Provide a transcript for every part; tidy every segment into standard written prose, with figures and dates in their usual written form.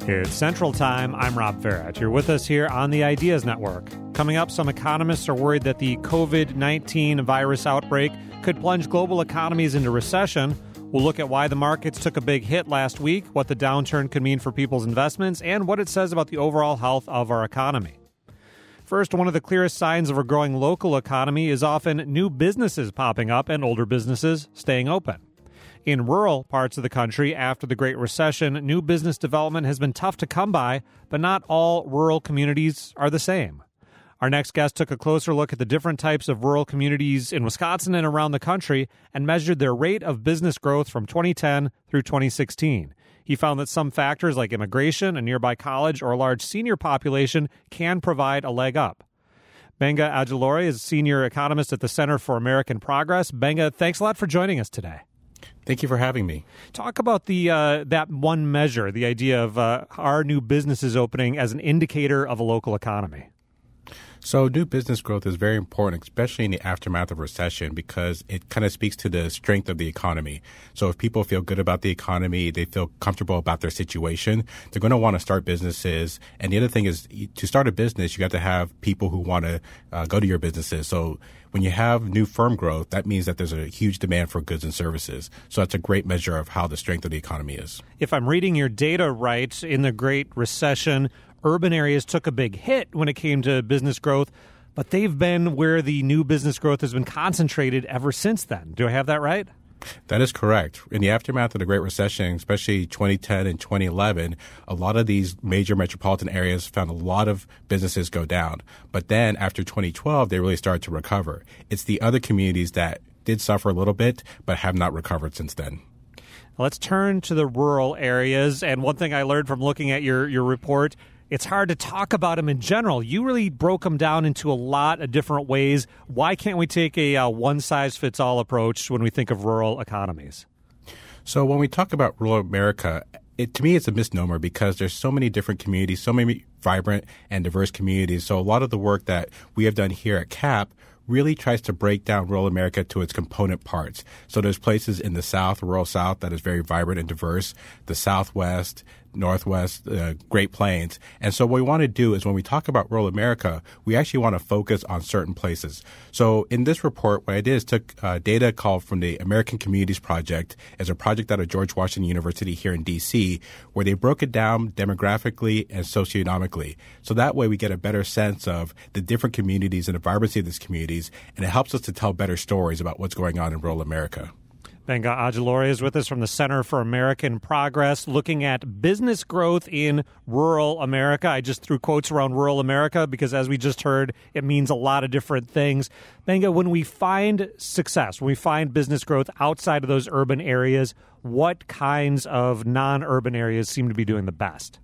It's Central Time. I'm Rob Farrett. You're with us here on the Ideas Network. Coming up, some economists are worried that the COVID-19 virus outbreak could plunge global economies into recession. We'll look at why the markets took a big hit last week, what the downturn could mean for people's investments, and what it says about the overall health of our economy. First, one of the clearest signs of a growing local economy is often new businesses popping up and older businesses staying open. In rural parts of the country after the Great Recession, new business development has been tough to come by, but not all rural communities are the same. Our next guest took a closer look at the different types of rural communities in Wisconsin and around the country and measured their rate of business growth from 2010 through 2016. He found that some factors like immigration, a nearby college, or a large senior population can provide a leg up. Benga Ajilore is a senior economist at the Center for American Progress. Benga, thanks a lot for joining us today. Thank you for having me. Talk about the that one measure, the idea of are new businesses opening as an indicator of a local economy. So new business growth is very important, especially in the aftermath of recession, because it kind of speaks to the strength of the economy. So if people feel good about the economy, they feel comfortable about their situation, they're going to want to start businesses. And the other thing is, to start a business, you got to have people who want to go to your businesses. So when you have new firm growth, that means that there's a huge demand for goods and services. So that's a great measure of how the strength of the economy is. If I'm reading your data right, in the Great Recession, urban areas took a big hit when it came to business growth, but they've been where the new business growth has been concentrated ever since then. Do I have that right? That is correct. In the aftermath of the Great Recession, especially 2010 and 2011, a lot of these major metropolitan areas found a lot of businesses go down. But then after 2012, they really started to recover. It's the other communities that did suffer a little bit, but have not recovered since then. Let's turn to the rural areas. And one thing I learned from looking at your report, it's hard to talk about them in general. You really broke them down into a lot of different ways. Why can't we take a one-size-fits-all approach when we think of rural economies? So when we talk about rural America, to me, it's a misnomer because there's so many different communities, so many vibrant and diverse communities. So a lot of the work that we have done here at CAP really tries to break down rural America to its component parts. So there's places in the South, rural South, that is very vibrant and diverse, the Southwest, Northwest, Great Plains. And so what we want to do is when we talk about rural America, we actually want to focus on certain places. So in this report, what I did is took data called from the American Communities Project as a project out of George Washington University here in D.C., where they broke it down demographically and socioeconomically. So that way we get a better sense of the different communities and the vibrancy of these communities, and it helps us to tell better stories about what's going on in rural America. Benga Ajilore is with us from the Center for American Progress, looking at business growth in rural America. I just threw quotes around rural America because, as we just heard, it means a lot of different things. Benga, when we find success, when we find business growth outside of those urban areas, what kinds of non-urban areas seem to be doing the best?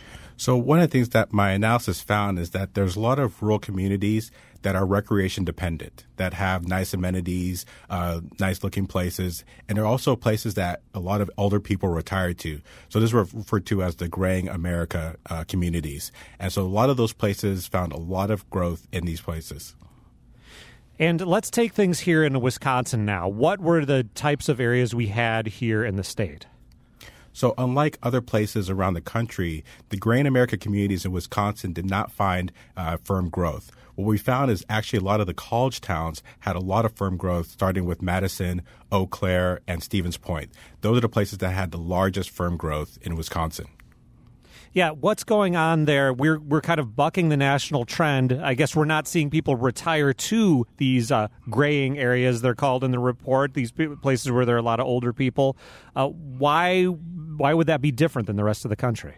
So one of the things that my analysis found is that there's a lot of rural communities that are recreation dependent, that have nice amenities, nice looking places. And there are also places that a lot of older people retire to. So this is referred to as the graying America communities. And so a lot of those places found a lot of growth in these places. And let's take things here in Wisconsin now. What were the types of areas we had here in the state? So unlike other places around the country, the graying America communities in Wisconsin did not find firm growth. What we found is actually a lot of the college towns had a lot of firm growth, starting with Madison, Eau Claire, and Stevens Point. Those are the places that had the largest firm growth in Wisconsin. Yeah, what's going on there? We're kind of bucking the national trend. I guess we're not seeing people retire to these graying areas, they're called in the report, these places where there are a lot of older people. Why would that be different than the rest of the country?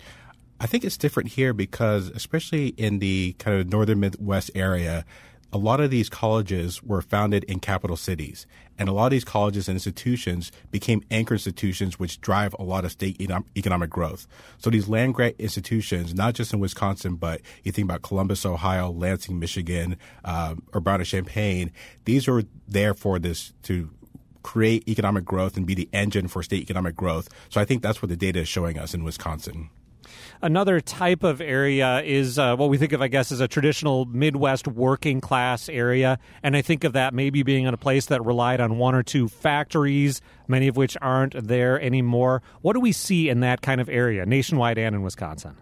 I think it's different here because, especially in the kind of northern Midwest area, a lot of these colleges were founded in capital cities. And a lot of these colleges and institutions became anchor institutions which drive a lot of state economic growth. So these land-grant institutions, not just in Wisconsin, but you think about Columbus, Ohio, Lansing, Michigan, Urbana-Champaign, these are there for this to create economic growth and be the engine for state economic growth. So I think that's what the data is showing us in Wisconsin. Another type of area is what we think of, I guess, as a traditional Midwest working class area. And I think of that maybe being in a place that relied on one or two factories, many of which aren't there anymore. What do we see in that kind of area, nationwide and in Wisconsin?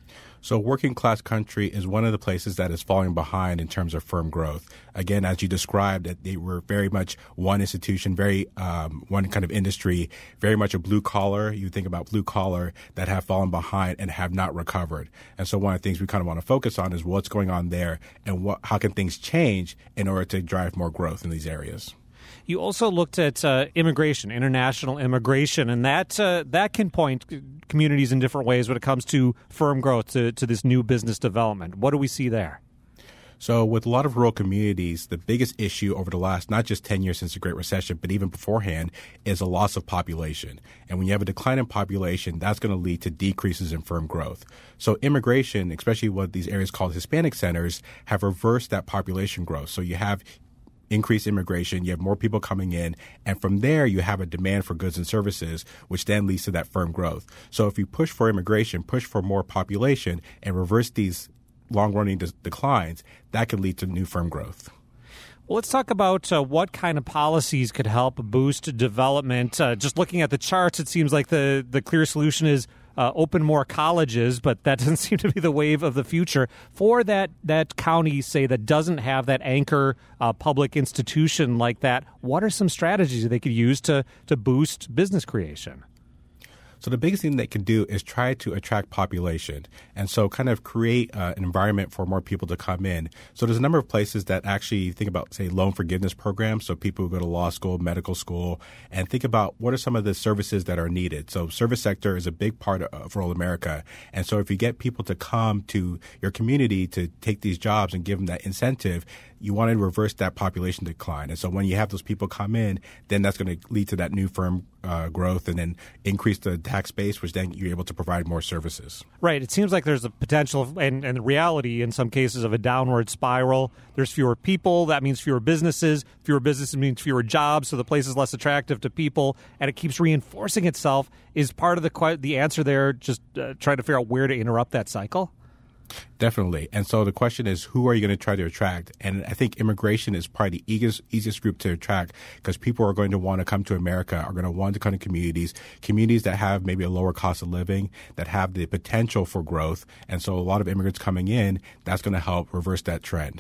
So working class country is one of the places that is falling behind in terms of firm growth. Again, as you described, that they were very much one institution, very one kind of industry, very much a blue collar. You think about blue collar that have fallen behind and have not recovered. And so one of the things we kind of want to focus on is what's going on there and how can things change in order to drive more growth in these areas. You also looked at immigration, international immigration, and that can point communities in different ways when it comes to firm growth, to this new business development. What do we see there? So with a lot of rural communities, the biggest issue over the last, not just 10 years since the Great Recession, but even beforehand, is a loss of population. And when you have a decline in population, that's going to lead to decreases in firm growth. So immigration, especially what these areas called Hispanic centers, have reversed that population growth. So you have increased immigration, you have more people coming in, and from there you have a demand for goods and services, which then leads to that firm growth. So if you push for immigration, push for more population, and reverse these long-running declines, that could lead to new firm growth. Well, let's talk about what kind of policies could help boost development. Just looking at the charts, it seems like the clear solution is open more colleges, but that doesn't seem to be the wave of the future. For that county, say, that doesn't have that anchor public institution like that, what are some strategies they could use to boost business creation? So the biggest thing they can do is try to attract population, and so kind of create an environment for more people to come in. So there's a number of places that actually think about, say, loan forgiveness programs, so people who go to law school, medical school, and think about what are some of the services that are needed. So service sector is a big part of rural America, and so if you get people to come to your community to take these jobs and give them that incentive, you want to reverse that population decline. And so when you have those people come in, then that's going to lead to that new firm growth and then increase the tax base, which then you're able to provide more services. Right. It seems like there's a potential and reality in some cases of a downward spiral. There's fewer people. That means fewer businesses. Fewer businesses means fewer jobs. So the place is less attractive to people, and it keeps reinforcing itself. Is part of the answer there just trying to figure out where to interrupt that cycle? Definitely. And so the question is, who are you going to try to attract? And I think immigration is probably the easiest group to attract because people are going to want to come to America, are going to want to come to communities that have maybe a lower cost of living, that have the potential for growth. And so a lot of immigrants coming in, that's going to help reverse that trend.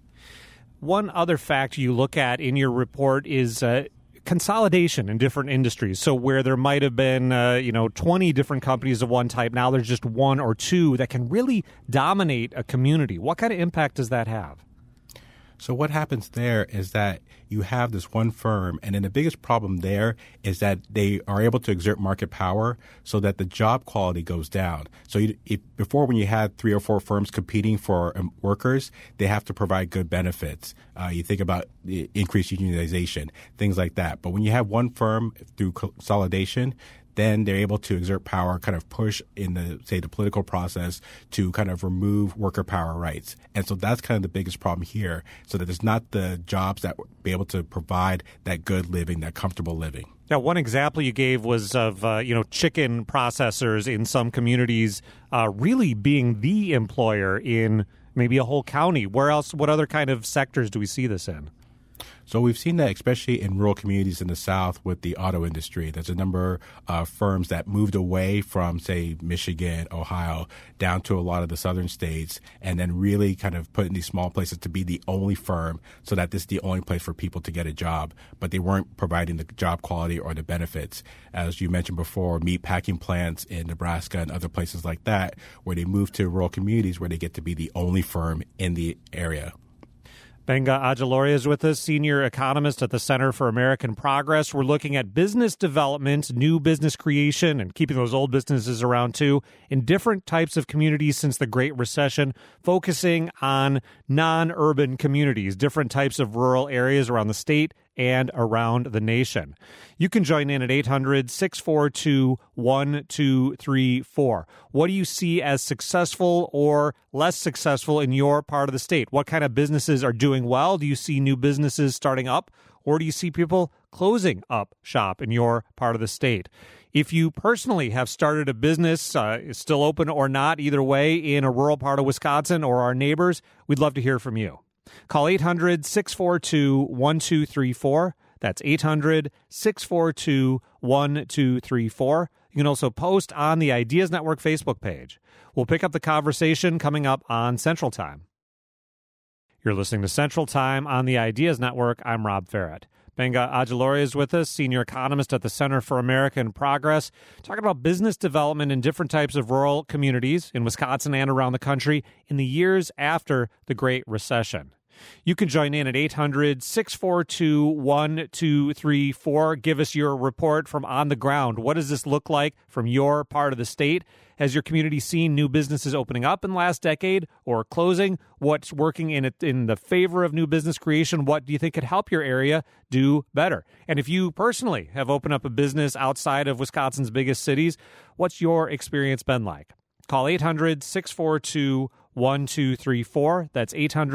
One other factor you look at in your report is consolidation in different industries. So where there might have been, 20 different companies of one type, now there's just one or two that can really dominate a community. What kind of impact does that have? So what happens there is that you have this one firm, and then the biggest problem there is that they are able to exert market power so that the job quality goes down. So before, when you had 3 or 4 firms competing for workers, they have to provide good benefits. You think about the increased unionization, things like that. But when you have one firm through consolidation, then they're able to exert power, kind of push in the political process to kind of remove worker power rights. And so that's kind of the biggest problem here, so that there's not the jobs that would be able to provide that good living, that comfortable living. Now, one example you gave was of, chicken processors in some communities really being the employer in maybe a whole county. Where else, what other kind of sectors do we see this in? So we've seen that especially in rural communities in the South with the auto industry. There's a number of firms that moved away from, say, Michigan, Ohio, down to a lot of the southern states, and then really kind of put in these small places to be the only firm so that this is the only place for people to get a job. But they weren't providing the job quality or the benefits. As you mentioned before, meat packing plants in Nebraska and other places like that, where they moved to rural communities where they get to be the only firm in the area. Gbenga Ajilore is with us, senior economist at the Center for American Progress. We're looking at business development, new business creation, and keeping those old businesses around too, in different types of communities since the Great Recession, focusing on non-urban communities, different types of rural areas around the state and around the nation. You can join in at 800-642-1234. What do you see as successful or less successful in your part of the state? What kind of businesses are doing well? Do you see new businesses starting up, or do you see people closing up shop in your part of the state? If you personally have started a business, is still open or not, either way, in a rural part of Wisconsin or our neighbors, we'd love to hear from you. Call 800-642-1234. That's 800-642-1234. You can also post on the Ideas Network Facebook page. We'll pick up the conversation coming up on Central Time. You're listening to Central Time on the Ideas Network. I'm Rob Ferret. Benga Ajilore is with us, senior economist at the Center for American Progress, talking about business development in different types of rural communities in Wisconsin and around the country in the years after the Great Recession. You can join in at 800-642-1234. Give us your report from on the ground. What does this look like from your part of the state? Has your community seen new businesses opening up in the last decade or closing? What's working in the favor of new business creation? What do you think could help your area do better? And if you personally have opened up a business outside of Wisconsin's biggest cities, what's your experience been like? Call 800-642-1234. That's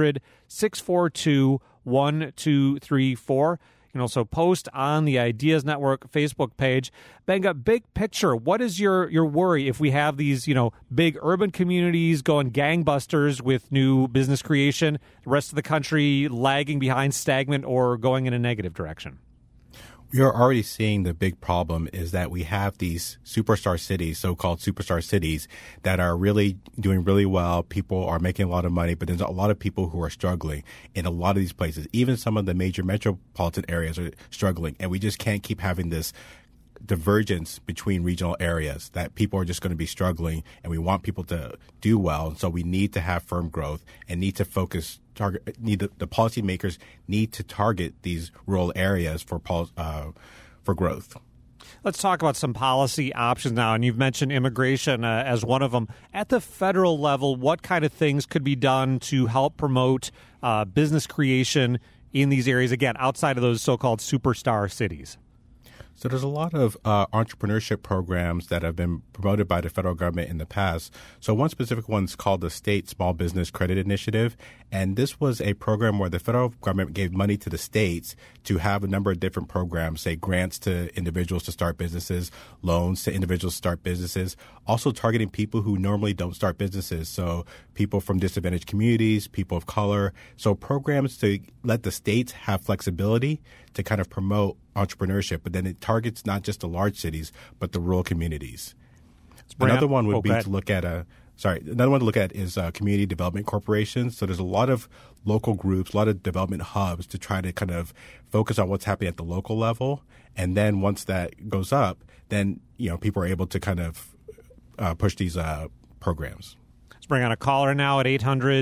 800-642-1234. You can also post on the Ideas Network Facebook page. Benga, big picture, what is your worry if we have these, big urban communities going gangbusters with new business creation, the rest of the country lagging behind, stagnant, or going in a negative direction? We are already seeing the big problem is that we have these superstar cities, so-called superstar cities, that are really doing really well. People are making a lot of money, but there's a lot of people who are struggling in a lot of these places. Even some of the major metropolitan areas are struggling, and we just can't keep having this divergence between regional areas that people are just going to be struggling, and we want people to do well. And so we need to have firm growth and need to focus the policymakers need to target these rural areas for growth. Let's talk about some policy options now. And you've mentioned immigration as one of them. At the federal level, what kind of things could be done to help promote business creation in these areas, again, outside of those so-called superstar cities? So there's a lot of entrepreneurship programs that have been promoted by the federal government in the past. So one specific one is called the State Small Business Credit Initiative. And this was a program where the federal government gave money to the states to have a number of different programs, say grants to individuals to start businesses, loans to individuals to start businesses, also targeting people who normally don't start businesses. So people from disadvantaged communities, people of color. So programs to let the states have flexibility to kind of promote entrepreneurship, but then it targets not just the large cities, but the rural communities. Another one would be to look at is community development corporations. So there's a lot of local groups, a lot of development hubs to try to kind of focus on what's happening at the local level. And then once that goes up, then, people are able to kind of push these programs. Let's bring on a caller now at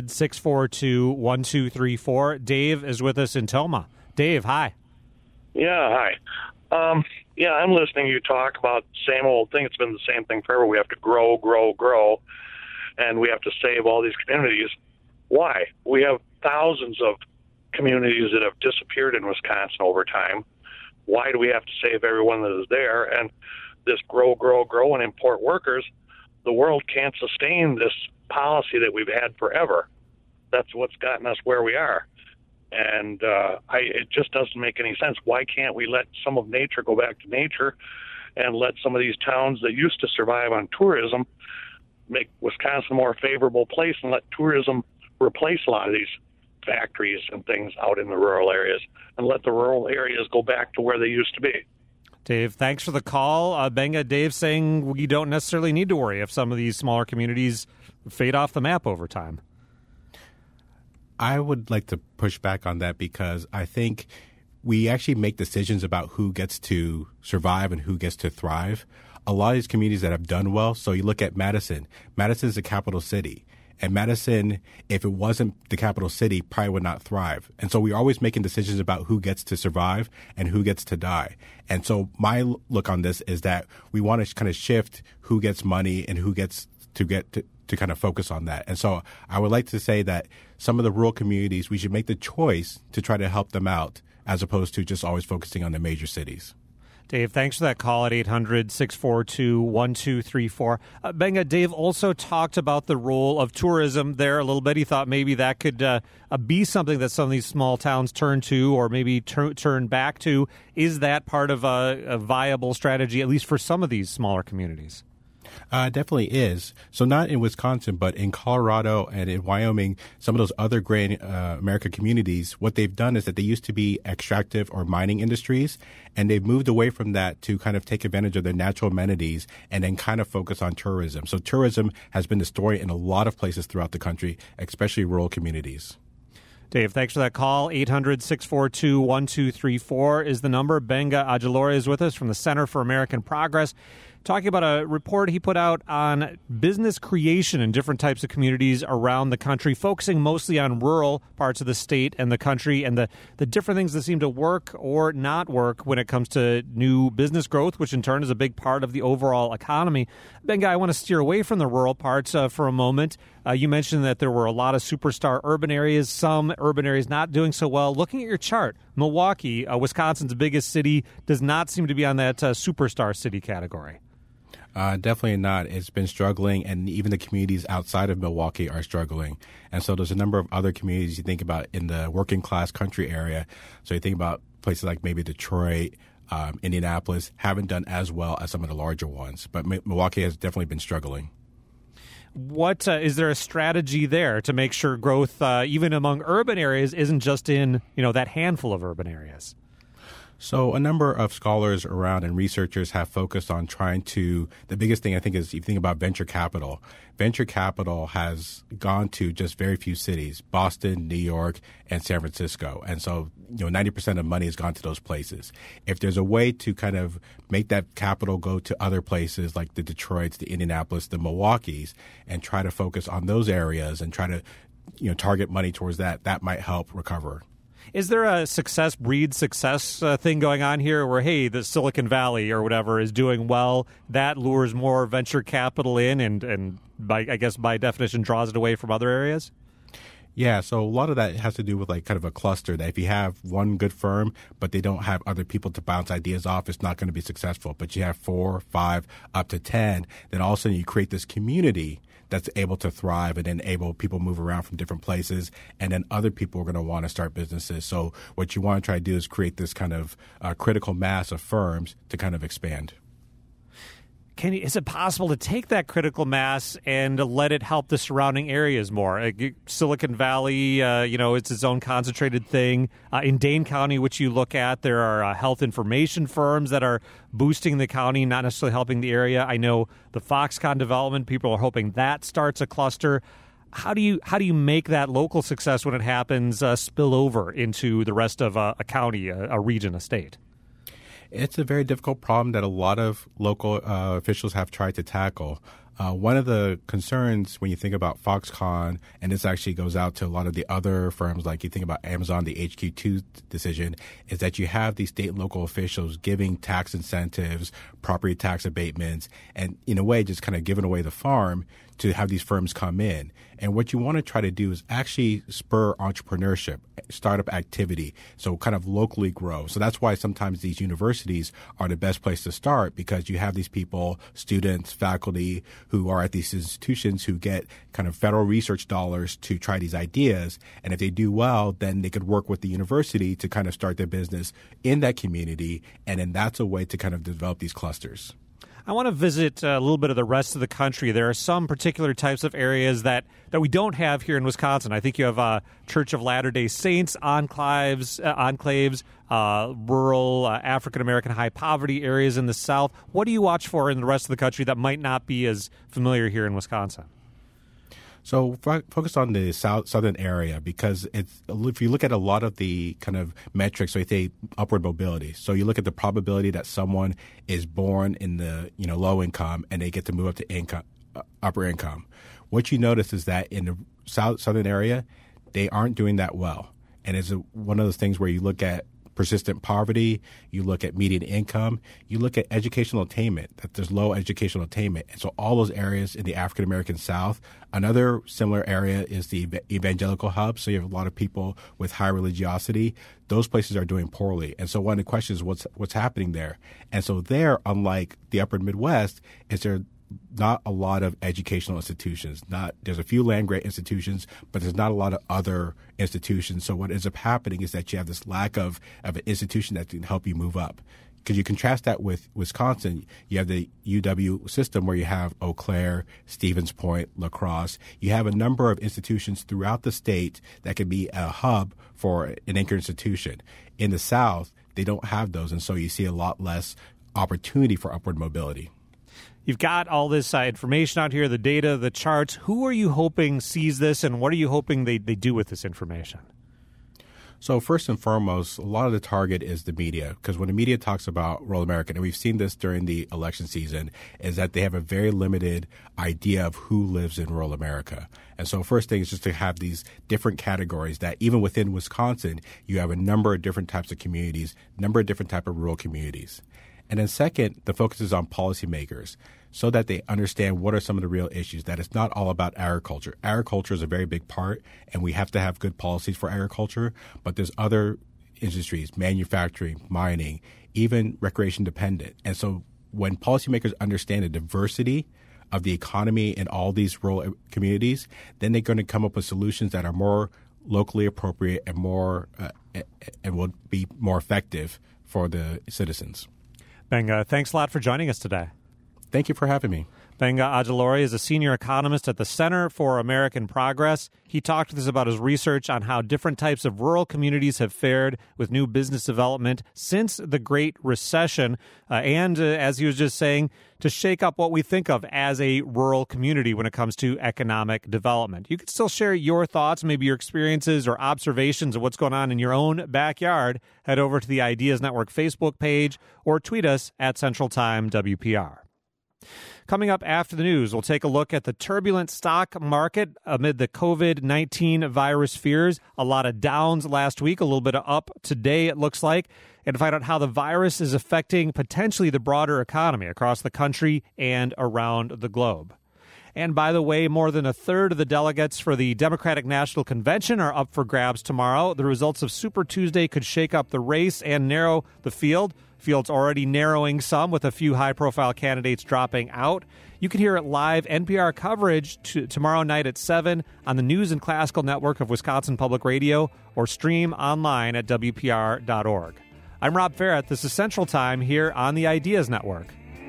800-642-1234. Dave is with us in Toma. Dave, hi. Yeah, hi. I'm listening to you talk about the same old thing. It's been the same thing forever. We have to grow, and we have to save all these communities. Why? We have thousands of communities that have disappeared in Wisconsin over time. Why do we have to save everyone that is there? And this grow, and import workers, the world can't sustain this policy that we've had forever. That's what's gotten us where we are. And it just doesn't make any sense. Why can't we let some of nature go back to nature and let some of these towns that used to survive on tourism make Wisconsin a more favorable place and let tourism replace a lot of these factories and things out in the rural areas and let the rural areas go back to where they used to be? Dave, thanks for the call. Benga, Dave saying we don't necessarily need to worry if some of these smaller communities fade off the map over time. I would like to push back on that because I think we actually make decisions about who gets to survive and who gets to thrive. A lot of these communities that have done well, so you look at Madison. Madison is the capital city. And Madison, if it wasn't the capital city, probably would not thrive. And so we're always making decisions about who gets to survive and who gets to die. And so my look on this is that we want to kind of shift who gets money and who gets to kind of focus on that. And so I would like to say that some of the rural communities, we should make the choice to try to help them out as opposed to just always focusing on the major cities. Dave, thanks for that call at 800-642-1234. Benga, Dave also talked about the role of tourism there a little bit. He thought maybe that could be something that some of these small towns turn to or maybe turn back to. Is that part of a viable strategy, at least for some of these smaller communities? Definitely is. So not in Wisconsin, but in Colorado and in Wyoming, some of those other great America communities, what they've done is that they used to be extractive or mining industries, and they've moved away from that to kind of take advantage of their natural amenities and then kind of focus on tourism. So tourism has been the story in a lot of places throughout the country, especially rural communities. Dave, thanks for that call. 800-642-1234 is the number. Benga Ajilore is with us from the Center for American Progress, talking about a report he put out on business creation in different types of communities around the country, focusing mostly on rural parts of the state and the country and the different things that seem to work or not work when it comes to new business growth, which in turn is a big part of the overall economy. Benga, I want to steer away from the rural parts for a moment. You mentioned that there were a lot of superstar urban areas, some urban areas not doing so well. Looking at your chart, Milwaukee, Wisconsin's biggest city, does not seem to be on that superstar city category. Definitely not. It's been struggling, and even the communities outside of Milwaukee are struggling. And so there's a number of other communities you think about in the working class country area. So you think about places like maybe Detroit, Indianapolis, haven't done as well as some of the larger ones. But Milwaukee has definitely been struggling. What is there a strategy there to make sure growth, even among urban areas, isn't just in that handful of urban areas? So a number of scholars around and researchers have focused on trying to, the biggest thing I think is if you think about venture capital. Venture capital has gone to just very few cities, Boston, New York, and San Francisco. And so, 90% of money has gone to those places. If there's a way to kind of make that capital go to other places like the Detroits, the Indianapolis, the Milwaukees, and try to focus on those areas and try to, target money towards that might help recover. Is there a success breeds success thing going on here where, hey, the Silicon Valley or whatever is doing well, that lures more venture capital in and by definition draws it away from other areas? Yeah, so a lot of that has to do with kind of a cluster that if you have one good firm, but they don't have other people to bounce ideas off, it's not going to be successful. But you have 4, 5, up to 10, then all of a sudden you create this community that's able to thrive and enable people move around from different places. And then other people are going to want to start businesses. So what you want to try to do is create this kind of critical mass of firms to kind of expand. Is it possible to take that critical mass and let it help the surrounding areas more? Silicon Valley, it's its own concentrated thing. In Dane County, which you look at, there are health information firms that are boosting the county, not necessarily helping the area. I know the Foxconn development, people are hoping that starts a cluster. How do you make that local success when it happens spill over into the rest of a county, a region, a state? It's a very difficult problem that a lot of local officials have tried to tackle. One of the concerns when you think about Foxconn, and this actually goes out to a lot of the other firms, like you think about Amazon, the HQ2 decision, is that you have these state and local officials giving tax incentives, property tax abatements, and in a way just kind of giving away the farm to have these firms come in. And what you want to try to do is actually spur entrepreneurship, startup activity, so kind of locally grow. So that's why sometimes these universities are the best place to start, because you have these people, students, faculty, who are at these institutions who get kind of federal research dollars to try these ideas. And if they do well, then they could work with the university to kind of start their business in that community. And then that's a way to kind of develop these clusters. I want to visit a little bit of the rest of the country. There are some particular types of areas that we don't have here in Wisconsin. I think you have Church of Latter-day Saints, enclaves, rural African-American high poverty areas in the South. What do you watch for in the rest of the country that might not be as familiar here in Wisconsin? So focus on the southern area, because if you look at a lot of the kind of metrics, so you say upward mobility. So you look at the probability that someone is born in the low income and they get to move up to upper income. What you notice is that in the southern area, they aren't doing that well, and it's one of those things where you look at persistent poverty, you look at median income, you look at educational attainment, that there's low educational attainment. And so all those areas in the African American South. Another similar area is the evangelical hub. So you have a lot of people with high religiosity. Those places are doing poorly. And so one of the questions is what's happening there? And so there, unlike the upper Midwest, is there not a lot of educational institutions. There's a few land-grant institutions, but there's not a lot of other institutions. So what ends up happening is that you have this lack of an institution that can help you move up. Because you contrast that with Wisconsin, you have the UW system where you have Eau Claire, Stevens Point, La Crosse. You have a number of institutions throughout the state that can be a hub for an anchor institution. In the South, they don't have those, and so you see a lot less opportunity for upward mobility. You've got all this information out here, the data, the charts. Who are you hoping sees this, and what are you hoping they do with this information? So first and foremost, a lot of the target is the media, because when the media talks about rural America, and we've seen this during the election season, is that they have a very limited idea of who lives in rural America. And so first thing is just to have these different categories that even within Wisconsin, you have a number of different types of communities, number of different types of rural communities. And then second, the focus is on policymakers so that they understand what are some of the real issues, that it's not all about agriculture. Agriculture is a very big part, and we have to have good policies for agriculture, but there's other industries, manufacturing, mining, even recreation dependent. And so when policymakers understand the diversity of the economy in all these rural communities, then they're going to come up with solutions that are more locally appropriate and more and will be more effective for the citizens. Benga, thanks a lot for joining us today. Thank you for having me. Benga Ajilore is a senior economist at the Center for American Progress. He talked with us about his research on how different types of rural communities have fared with new business development since the Great Recession, and as he was just saying, to shake up what we think of as a rural community when it comes to economic development. You can still share your thoughts, maybe your experiences or observations of what's going on in your own backyard. Head over to the Ideas Network Facebook page or tweet us at Central Time WPR. Coming up after the news, we'll take a look at the turbulent stock market amid the COVID-19 virus fears. A lot of downs last week, a little bit of up today, it looks like, and find out how the virus is affecting potentially the broader economy across the country and around the globe. And by the way, more than a third of the delegates for the Democratic National Convention are up for grabs tomorrow. The results of Super Tuesday could shake up the race and narrow the field. Field's already narrowing some, with a few high-profile candidates dropping out. You can hear it live NPR coverage tomorrow night at 7 on the News and Classical Network of Wisconsin Public Radio, or stream online at WPR.org. I'm Rob Farrett. This is Central Time here on the Ideas Network.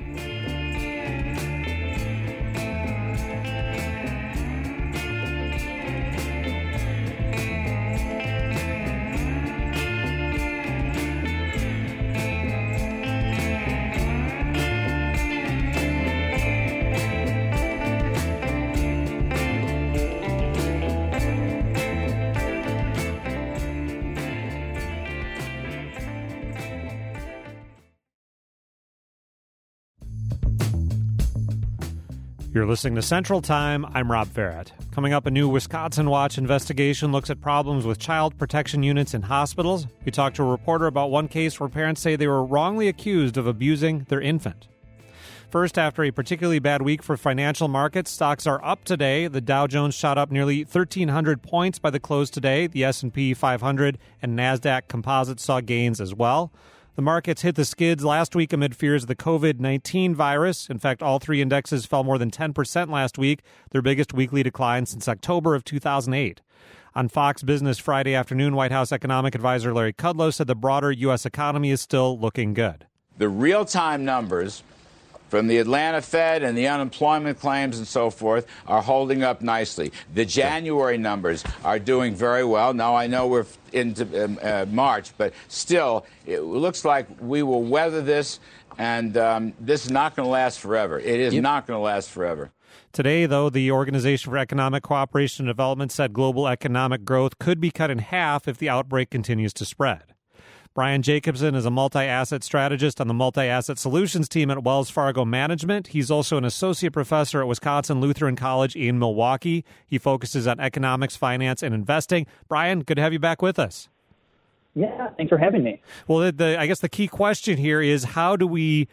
You're listening to Central Time. I'm Rob Farrett. Coming up, a new Wisconsin Watch investigation looks at problems with child protection units in hospitals. We talked to a reporter about one case where parents say they were wrongly accused of abusing their infant. First, after a particularly bad week for financial markets, stocks are up today. The Dow Jones shot up nearly 1,300 points by the close today. The S&P 500 and NASDAQ composites saw gains as well. The markets hit the skids last week amid fears of the COVID-19 virus. In fact, all three indexes fell more than 10% last week, their biggest weekly decline since October of 2008. On Fox Business Friday afternoon, White House economic advisor Larry Kudlow said the broader U.S. economy is still looking good. The real-time numbers from the Atlanta Fed and the unemployment claims and so forth are holding up nicely. The January numbers are doing very well. Now, I know we're into March, but still, it looks like we will weather this, and this is not going to last forever. It is not going to last forever. Today, though, the Organization for Economic Cooperation and Development said global economic growth could be cut in half if the outbreak continues to spread. Brian Jacobson is a multi-asset strategist on the multi-asset solutions team at Wells Fargo Management. He's also an associate professor at Wisconsin Lutheran College in Milwaukee. He focuses on economics, finance, and investing. Brian, good to have you back with us. Yeah, thanks for having me. Well, I guess the key question here is how do we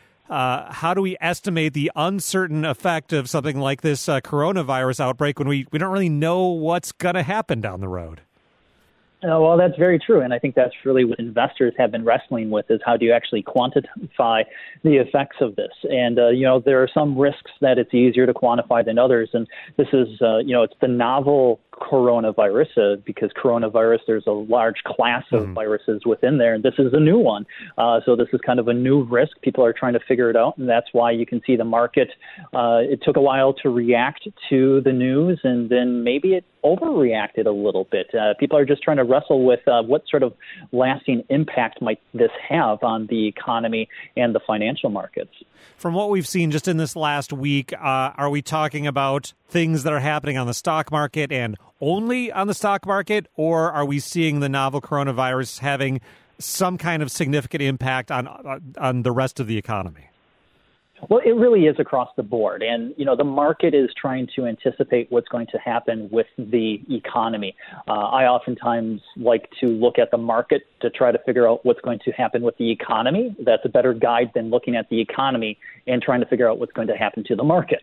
estimate the uncertain effect of something like this coronavirus outbreak when we don't really know what's going to happen down the road? Well, that's very true. And I think that's really what investors have been wrestling with is how do you actually quantify the effects of this? And, there are some risks that it's easier to quantify than others. And this is, it's the novel coronavirus because coronavirus, there's a large class of viruses within there. And this is a new one. So this is kind of a new risk. People are trying to figure it out. And that's why you can see the market. It took a while to react to the news, and then maybe it overreacted a little bit. People are just trying to wrestle with what sort of lasting impact might this have on the economy and the financial markets. From what we've seen just in this last week, are we talking about things that are happening on the stock market and only on the stock market, or are we seeing the novel coronavirus having some kind of significant impact on the rest of the economy? Well, it really is across the board. And, the market is trying to anticipate what's going to happen with the economy. I oftentimes like to look at the market to try to figure out what's going to happen with the economy. That's a better guide than looking at the economy and trying to figure out what's going to happen to the market.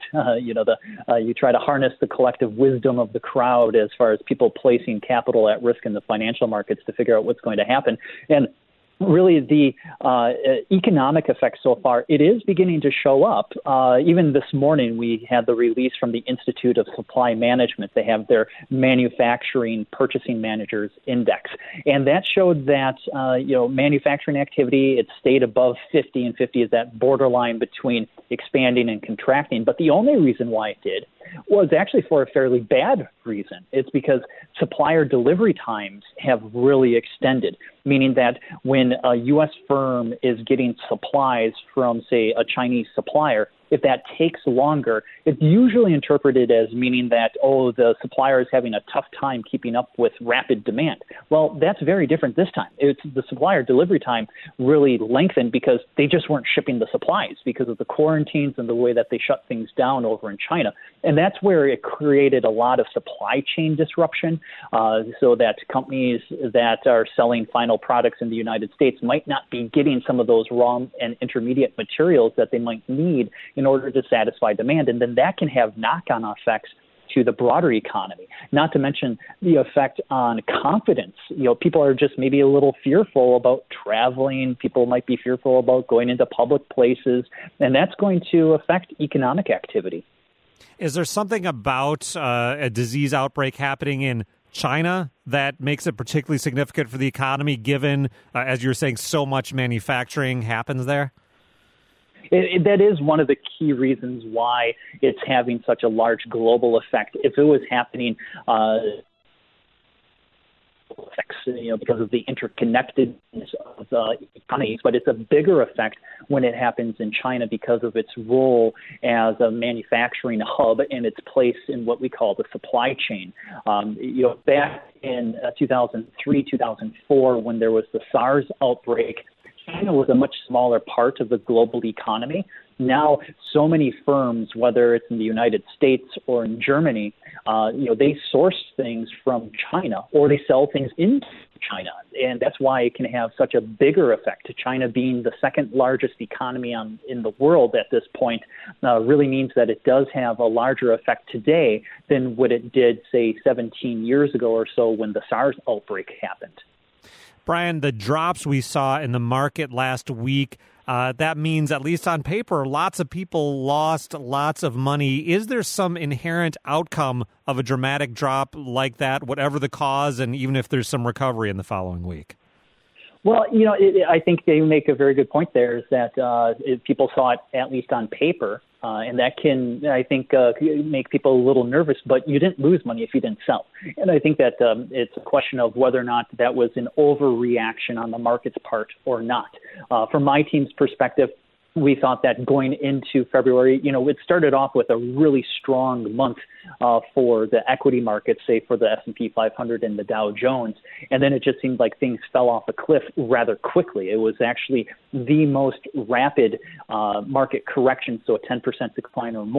You try to harness the collective wisdom of the crowd as far as people placing capital at risk in the financial markets to figure out what's going to happen. And really, the economic effects so far, it is beginning to show up. Even this morning, we had the release from the Institute of Supply Management. They have their Manufacturing Purchasing Managers Index. And that showed that, manufacturing activity, it stayed above 50, and 50 is that borderline between expanding and contracting. But the only reason why it did was actually for a fairly bad reason. It's because supplier delivery times have really extended, meaning that when a U.S. firm is getting supplies from, say, a Chinese supplier, if that takes longer, it's usually interpreted as meaning that, the supplier is having a tough time keeping up with rapid demand. Well, that's very different this time. It's the supplier delivery time really lengthened because they just weren't shipping the supplies because of the quarantines and the way that they shut things down over in China. And that's where it created a lot of supply chain disruption, so that companies that are selling final products in the United States might not be getting some of those raw and intermediate materials that they might need in order to satisfy demand. And then that can have knock-on effects to the broader economy, not to mention the effect on confidence. People are just maybe a little fearful about traveling. People might be fearful about going into public places, and that's going to affect economic activity. Is there something about a disease outbreak happening in China that makes it particularly significant for the economy, given, as you were saying, so much manufacturing happens there? That is one of the key reasons why it's having such a large global effect. If it was happening effects, because of the interconnectedness of the economies, but it's a bigger effect when it happens in China because of its role as a manufacturing hub and its place in what we call the supply chain. Back in 2003, 2004, when there was the SARS outbreak, China was a much smaller part of the global economy. Now, so many firms, whether it's in the United States or in Germany, they source things from China or they sell things into China. And that's why it can have such a bigger effect. China being the second largest economy in the world at this point really means that it does have a larger effect today than what it did, say, 17 years ago or so when the SARS outbreak happened. Brian, the drops we saw in the market last week, that means, at least on paper, lots of people lost lots of money. Is there some inherent outcome of a dramatic drop like that, whatever the cause, and even if there's some recovery in the following week? Well, I think they make a very good point there, is that people saw it, at least on paper, and that can, I think, make people a little nervous, but you didn't lose money if you didn't sell. And I think that it's a question of whether or not that was an overreaction on the market's part or not. From my team's perspective, we thought that going into February, it started off with a really strong month for the equity markets, say for the S&P 500 and the Dow Jones. And then it just seemed like things fell off a cliff rather quickly. It was actually the most rapid market correction, so a 10% decline or more,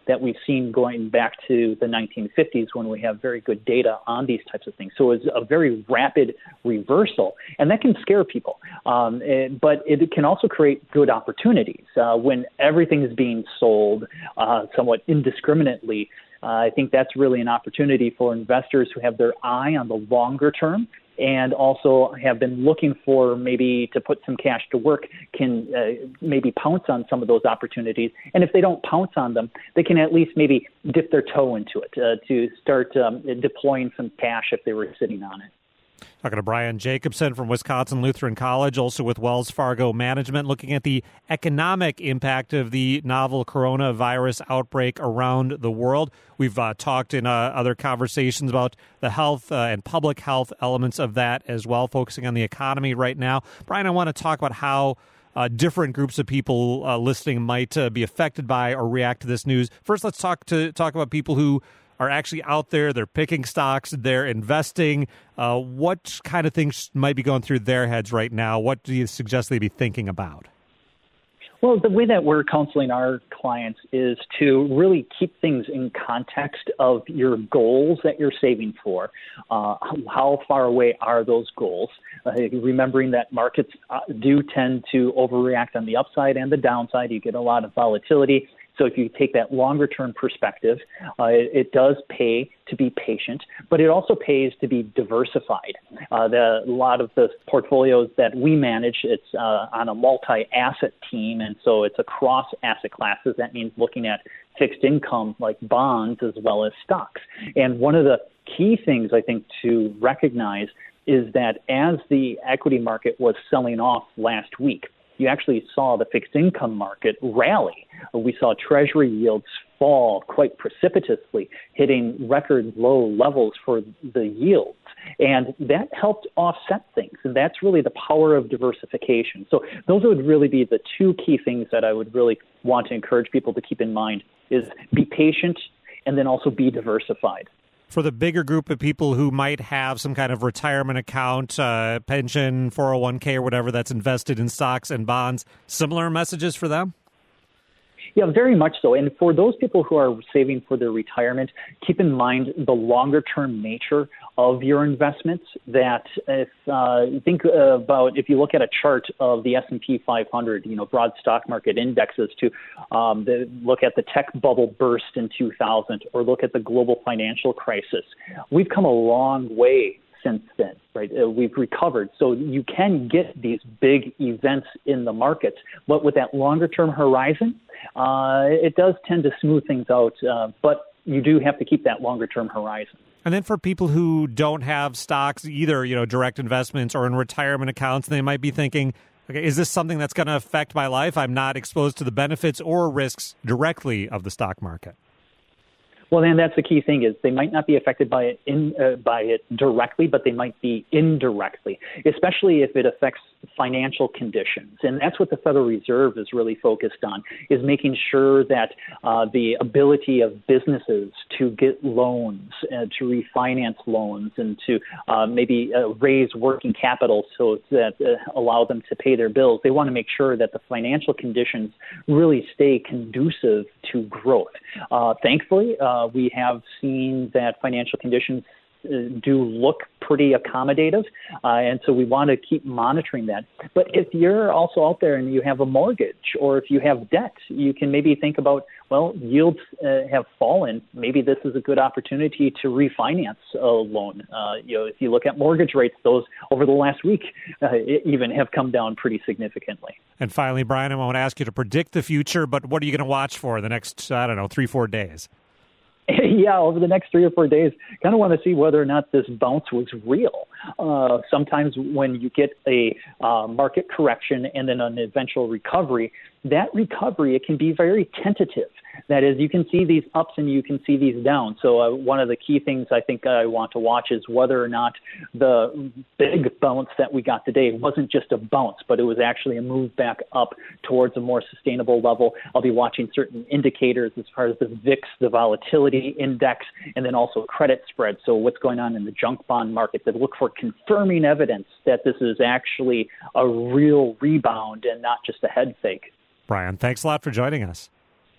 that we've seen going back to the 1950s when we have very good data on these types of things. So it's a very rapid reversal, and that can scare people. But it can also create good opportunities. When everything is being sold somewhat indiscriminately, I think that's really an opportunity for investors who have their eye on the longer term and also have been looking for maybe to put some cash to work, can maybe pounce on some of those opportunities. And if they don't pounce on them, they can at least maybe dip their toe into it to start deploying some cash if they were sitting on it. Talking to Brian Jacobson from Wisconsin Lutheran College, also with Wells Fargo Management, looking at the economic impact of the novel coronavirus outbreak around the world. We've talked in other conversations about the health and public health elements of that as well, focusing on the economy right now. Brian, I want to talk about how different groups of people listening might be affected by or react to this news. First, let's talk about people who are actually out there, they're picking stocks, they're investing. What kind of things might be going through their heads right now? What do you suggest they be thinking about? Well, the way that we're counseling our clients is to really keep things in context of your goals that you're saving for. How far away are those goals? Remembering that markets do tend to overreact on the upside and the downside. You get a lot of volatility. So if you take that longer-term perspective, it does pay to be patient, but it also pays to be diversified. A lot of the portfolios that we manage, it's on a multi-asset team, and so it's across asset classes. That means looking at fixed income like bonds as well as stocks. And one of the key things I think to recognize is that as the equity market was selling off last week, you actually saw the fixed income market rally. We saw Treasury yields fall quite precipitously, hitting record low levels for the yields. And that helped offset things. And that's really the power of diversification. So those would really be the two key things that I would really want to encourage people to keep in mind is be patient and then also be diversified. For the bigger group of people who might have some kind of retirement account, pension, 401k or whatever that's invested in stocks and bonds, similar messages for them? Yeah, very much so. And for those people who are saving for their retirement, keep in mind the longer-term nature of your investments. That if if you look at a chart of the S&P 500, broad stock market indexes to look at the tech bubble burst in 2000 or look at the global financial crisis, we've come a long way since then, right? We've recovered. So you can get these big events in the markets, but with that longer-term horizon, it does tend to smooth things out, but you do have to keep that longer-term horizon. And then for people who don't have stocks, either direct investments or in retirement accounts, they might be thinking, okay, is this something that's going to affect my life? I'm not exposed to the benefits or risks directly of the stock market. Well, then that's the key thing is they might not be affected by it directly, but they might be indirectly, especially if it affects financial conditions. And that's what the Federal Reserve is really focused on, is making sure that the ability of businesses to get loans, to refinance loans, and to maybe raise working capital so that allow them to pay their bills. They want to make sure that the financial conditions really stay conducive to growth. Thankfully, we have seen that financial conditions do look pretty accommodative, and so we want to keep monitoring that. But if you're also out there and you have a mortgage or if you have debt, you can maybe think about, well, yields have fallen. Maybe this is a good opportunity to refinance a loan. If you look at mortgage rates, those over the last week even have come down pretty significantly. And finally, Brian, I won't ask you to predict the future, but what are you going to watch for the next, 3-4 days? Yeah, over the next 3 or 4 days, kind of want to see whether or not this bounce was real. Sometimes when you get a market correction and then an eventual recovery, that recovery, it can be very tentative. That is, you can see these ups and you can see these downs. So one of the key things I think I want to watch is whether or not the big bounce that we got today wasn't just a bounce, but it was actually a move back up towards a more sustainable level. I'll be watching certain indicators as far as the VIX, the volatility index, and then also credit spread. So what's going on in the junk bond market, that look for confirming evidence that this is actually a real rebound and not just a head fake. Brian, thanks a lot for joining us.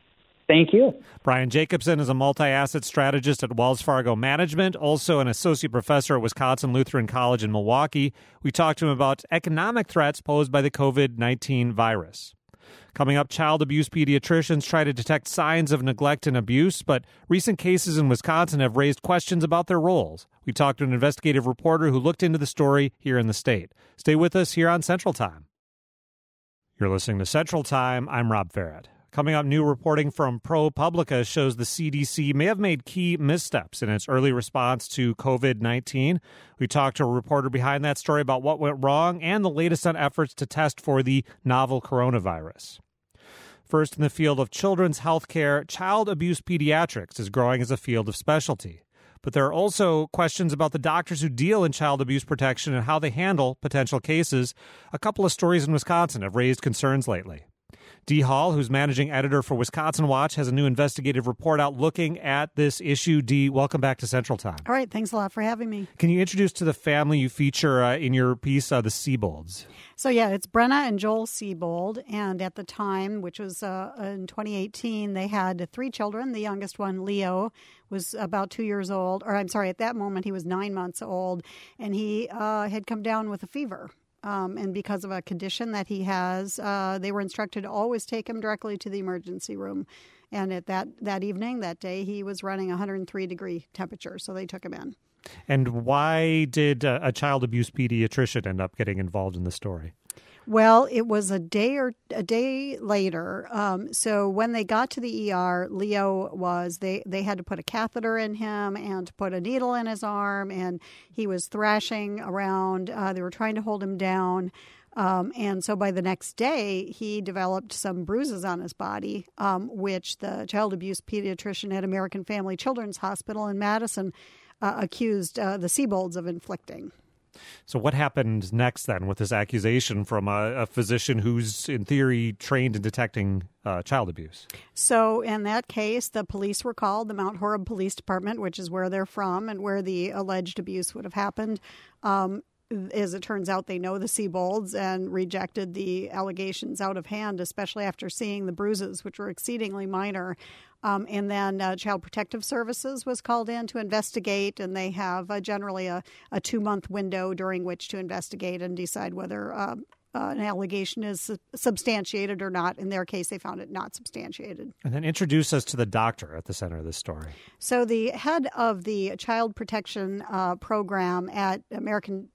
Thank you. Brian Jacobson is a multi-asset strategist at Wells Fargo Management, also an associate professor at Wisconsin Lutheran College in Milwaukee. We talked to him about economic threats posed by the COVID-19 virus. Coming up, child abuse pediatricians try to detect signs of neglect and abuse, but recent cases in Wisconsin have raised questions about their roles. We talked to an investigative reporter who looked into the story here in the state. Stay with us here on Central Time. You're listening to Central Time. I'm Rob Farrett. Coming up, new reporting from ProPublica shows the CDC may have made key missteps in its early response to COVID-19. We talked to a reporter behind that story about what went wrong and the latest on efforts to test for the novel coronavirus. First, in the field of children's health care, child abuse pediatrics is growing as a field of specialty. But there are also questions about the doctors who deal in child abuse protection and how they handle potential cases. A couple of stories in Wisconsin have raised concerns lately. Dee Hall, who's managing editor for Wisconsin Watch, has a new investigative report out looking at this issue. Dee, welcome back to Central Time. All right, thanks a lot for having me. Can you introduce to the family you feature in your piece, the Seabolds? So, yeah, it's Brenna and Joel Seabold, and at the time, which was in 2018, they had 3 children. The youngest one, Leo, was about 2 years old, at that moment he was 9 months old, and he had come down with a fever. And because of a condition that he has, they were instructed to always take him directly to the emergency room. And at that evening, that day, he was running 103-degree temperature, so they took him in. And why did a child abuse pediatrician end up getting involved in the story? Well, it was a day later. So when they got to the ER, Leo they had to put a catheter in him and to put a needle in his arm, and he was thrashing around. They were trying to hold him down. And so by the next day, he developed some bruises on his body, which the child abuse pediatrician at American Family Children's Hospital in Madison accused the Seabolds of inflicting. So what happened next then with this accusation from a physician who's in theory trained in detecting child abuse? So in that case, the police were called, the Mount Horeb Police Department, which is where they're from and where the alleged abuse would have happened. As it turns out, they know the Seabolds and rejected the allegations out of hand, especially after seeing the bruises, which were exceedingly minor. And then Child Protective Services was called in to investigate, and they have generally a 2-month window during which to investigate and decide whether an allegation is substantiated or not. In their case, they found it not substantiated. And then introduce us to the doctor at the center of this story. So the head of the Child Protection Program at American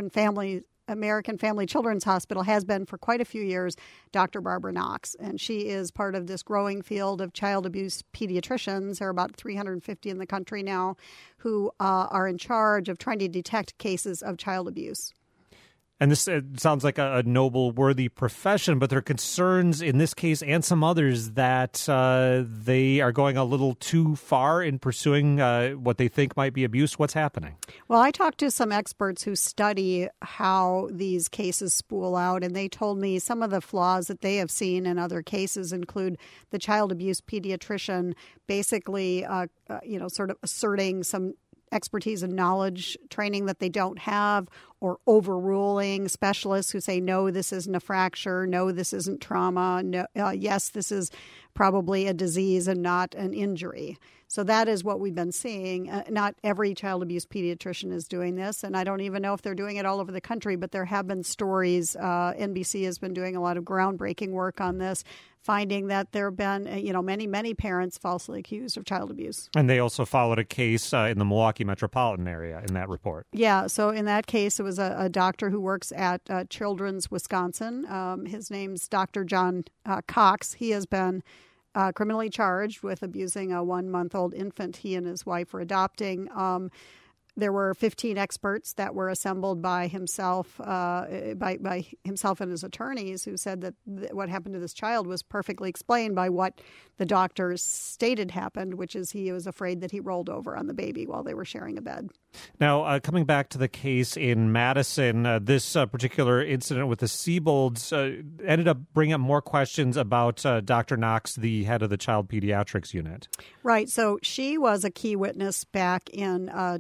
Family Children's Hospital has been for quite a few years, Dr. Barbara Knox, and she is part of this growing field of child abuse pediatricians. There are about 350 in the country now who are in charge of trying to detect cases of child abuse. And this sounds like a noble, worthy profession, but there are concerns in this case and some others that they are going a little too far in pursuing what they think might be abuse. What's happening? Well, I talked to some experts who study how these cases spool out, and they told me some of the flaws that they have seen in other cases include the child abuse pediatrician basically, sort of asserting some expertise and knowledge training that they don't have, or overruling specialists who say, no, this isn't a fracture, no, this isn't trauma, no, yes, this is probably a disease and not an injury. So that is what we've been seeing. Not every child abuse pediatrician is doing this, and I don't even know if they're doing it all over the country, but there have been stories. NBC has been doing a lot of groundbreaking work on this, finding that there have been, many parents falsely accused of child abuse. And they also followed a case in the Milwaukee metropolitan area in that report. Yeah, so in that case, it was a doctor who works at Children's Wisconsin. His name's Dr. John Cox. He has been criminally charged with abusing a 1-month-old infant he and his wife were adopting. There were 15 experts that were assembled by himself, by himself and his attorneys, who said that what happened to this child was perfectly explained by what the doctors stated happened, which is he was afraid that he rolled over on the baby while they were sharing a bed. Now, coming back to the case in Madison, this particular incident with the Seabolds ended up bringing up more questions about Dr. Knox, the head of the child pediatrics unit. Right. So she was a key witness back in 2000.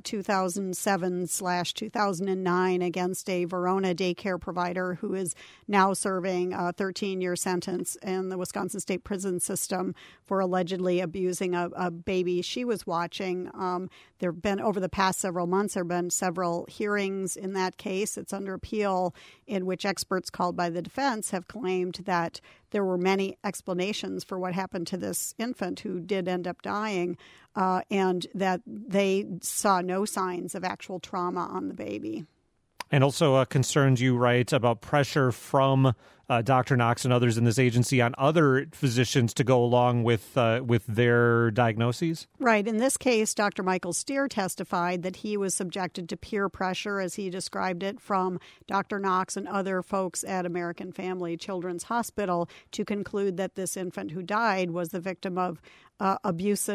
2007/2009 against a Verona daycare provider who is now serving a 13-year sentence in the Wisconsin State Prison System for allegedly abusing a baby she was watching. There have been, over the past several months, there have been several hearings in that case. It's under appeal, in which experts called by the defense have claimed that there were many explanations for what happened to this infant who did end up dying, and that they saw no signs of actual trauma on the baby. And also concerns, you write, about pressure from Dr. Knox and others in this agency on other physicians to go along with their diagnoses? Right. In this case, Dr. Michael Steer testified that he was subjected to peer pressure, as he described it, from Dr. Knox and other folks at American Family Children's Hospital to conclude that this infant who died was the victim of abuse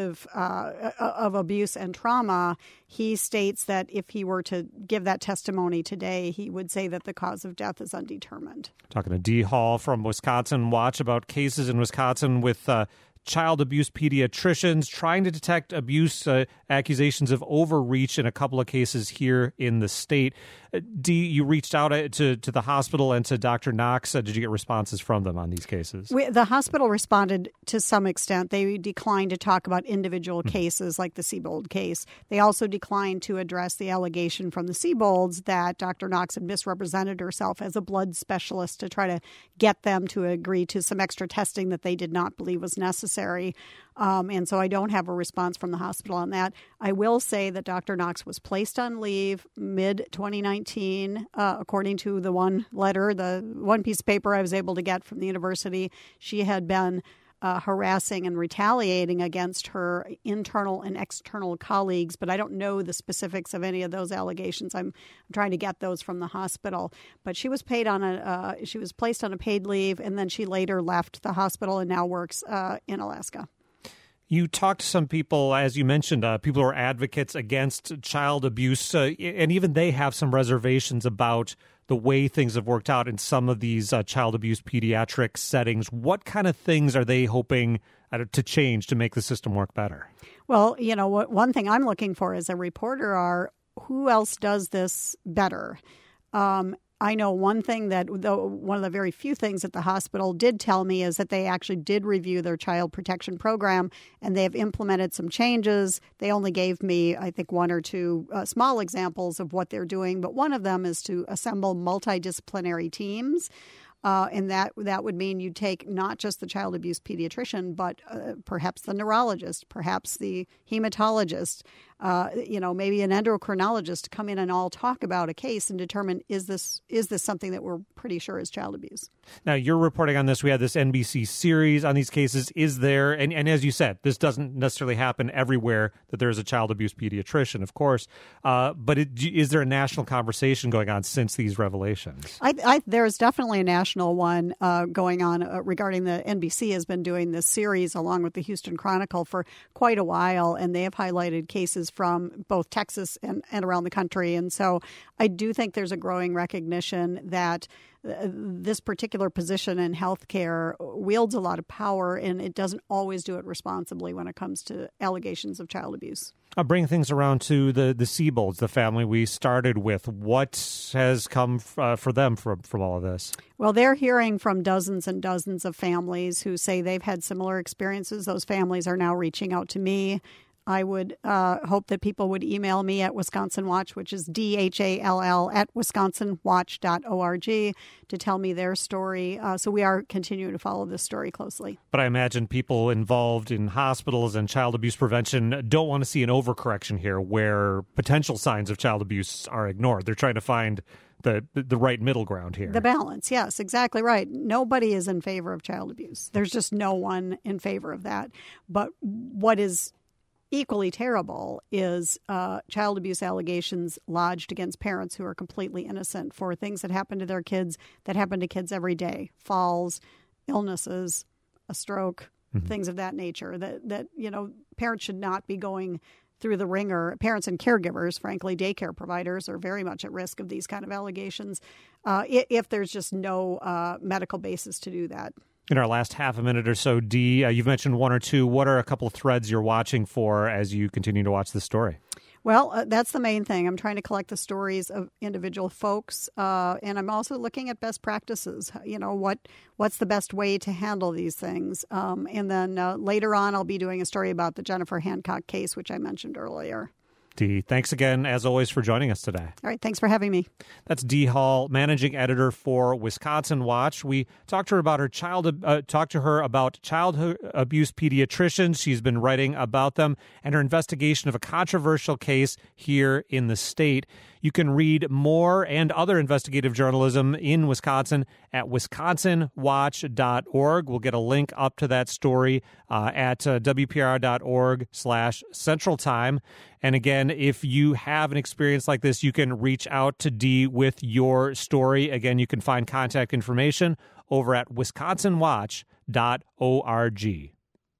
and trauma. He states that if he were to give that testimony today, he would say that the cause of death is undetermined. Talking to Dee Hall from Wisconsin Watch about cases in Wisconsin with child abuse pediatricians trying to detect abuse accusations of overreach in a couple of cases here in the state. Dee, you reached out to the hospital and to Dr. Knox. Did you get responses from them on these cases? The hospital responded to some extent. They declined to talk about individual cases like the Siebold case. They also declined to address the allegation from the Siebolds that Dr. Knox had misrepresented herself as a blood specialist to try to get them to agree to some extra testing that they did not believe was necessary. And so I don't have a response from the hospital on that. I will say that Dr. Knox was placed on leave mid-2019, according to the one letter, the one piece of paper I was able to get from the university. She had been harassing and retaliating against her internal and external colleagues, but I don't know the specifics of any of those allegations. I'm trying to get those from the hospital. But she was placed on a paid leave, and then she later left the hospital and now works in Alaska. You talked to some people, as you mentioned, people who are advocates against child abuse, and even they have some reservations about the way things have worked out in some of these child abuse pediatric settings. What kind of things are they hoping to change to make the system work better? Well, one thing I'm looking for as a reporter are who else does this better. I know one thing that one of the very few things that the hospital did tell me is that they actually did review their child protection program and they have implemented some changes. They only gave me, I think, one or two small examples of what they're doing, but one of them is to assemble multidisciplinary teams. And that would mean you take not just the child abuse pediatrician, but perhaps the neurologist, perhaps the hematologist, maybe an endocrinologist to come in and all talk about a case and determine, is this something that we're pretty sure is child abuse? Now, you're reporting on this. We had this NBC series on these cases. Is there, and as you said, this doesn't necessarily happen everywhere that there is a child abuse pediatrician, of course, but is there a national conversation going on since these revelations? There's definitely a national one going on regarding the NBC has been doing this series along with the Houston Chronicle for quite a while, and they have highlighted cases from both Texas and around the country. And so I do think there's a growing recognition that this particular position in healthcare wields a lot of power, and it doesn't always do it responsibly when it comes to allegations of child abuse. I'll bring things around to the Siebolds, the family we started with. What has come for them from all of this? Well, they're hearing from dozens and dozens of families who say they've had similar experiences. Those families are now reaching out to me. I would hope that people would email me at Wisconsin Watch, which is DHALL at wisconsinwatch.org, to tell me their story. So we are continuing to follow this story closely. But I imagine people involved in hospitals and child abuse prevention don't want to see an overcorrection here where potential signs of child abuse are ignored. They're trying to find the right middle ground here. The balance, yes, exactly right. Nobody is in favor of child abuse. There's just no one in favor of that. But what is equally terrible is child abuse allegations lodged against parents who are completely innocent for things that happen to their kids, that happen to kids every day. Falls, illnesses, a stroke, things of that nature. That parents should not be going through the ringer. Parents and caregivers, frankly, daycare providers are very much at risk of these kind of allegations if there's just no medical basis to do that. In our last half a minute or so, Dee, you've mentioned one or two. What are a couple of threads you're watching for as you continue to watch this story? Well, that's the main thing. I'm trying to collect the stories of individual folks, and I'm also looking at best practices. What's the best way to handle these things? And then later on, I'll be doing a story about the Jennifer Hancock case, which I mentioned earlier. Dee, thanks again, as always, for joining us today. All right, thanks for having me. That's Dee Hall, managing editor for Wisconsin Watch. We talked to her about childhood abuse pediatricians. She's been writing about them and her investigation of a controversial case here in the state. You can read more and other investigative journalism in Wisconsin at wisconsinwatch.org. We'll get a link up to that story at wpr.org/Central Time. And again, if you have an experience like this, you can reach out to Dee with your story. Again, you can find contact information over at wisconsinwatch.org.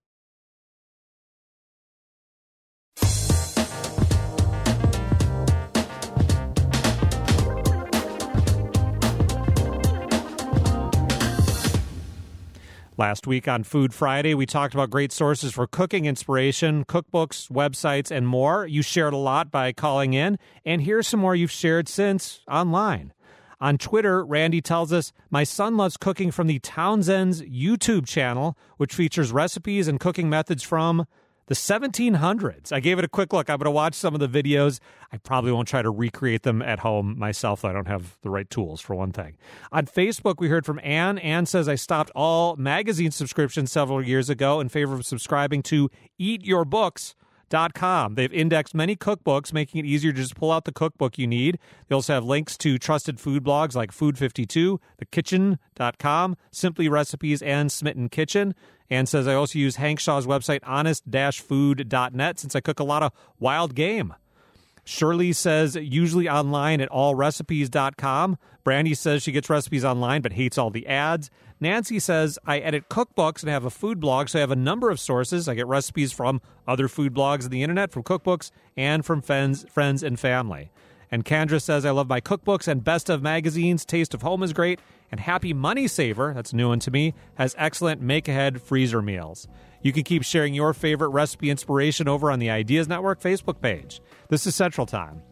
Last week on Food Friday, we talked about great sources for cooking inspiration, cookbooks, websites, and more. You shared a lot by calling in, and here's some more you've shared since online. On Twitter, Randy tells us, my son loves cooking from the Townsend's YouTube channel, which features recipes and cooking methods from the 1700s. I gave it a quick look. I'm going to watch some of the videos. I probably won't try to recreate them at home myself. I don't have the right tools, for one thing. On Facebook, we heard from Ann. Ann says, I stopped all magazine subscriptions several years ago in favor of subscribing to eatyourbooks.com. They've indexed many cookbooks, making it easier to just pull out the cookbook you need. They also have links to trusted food blogs like Food52, thekitchen.com, Simply Recipes, and Smitten Kitchen. And says, I also use Hank Shaw's website, honest-food.net, since I cook a lot of wild game. Shirley says, usually online at allrecipes.com. Brandy says she gets recipes online but hates all the ads. Nancy says, I edit cookbooks and have a food blog, so I have a number of sources. I get recipes from other food blogs on the internet, from cookbooks, and from friends and family. And Kendra says, I love my cookbooks and best of magazines. Taste of Home is great. And Happy Money Saver, that's a new one to me, has excellent make-ahead freezer meals. You can keep sharing your favorite recipe inspiration over on the Ideas Network Facebook page. This is Central Time.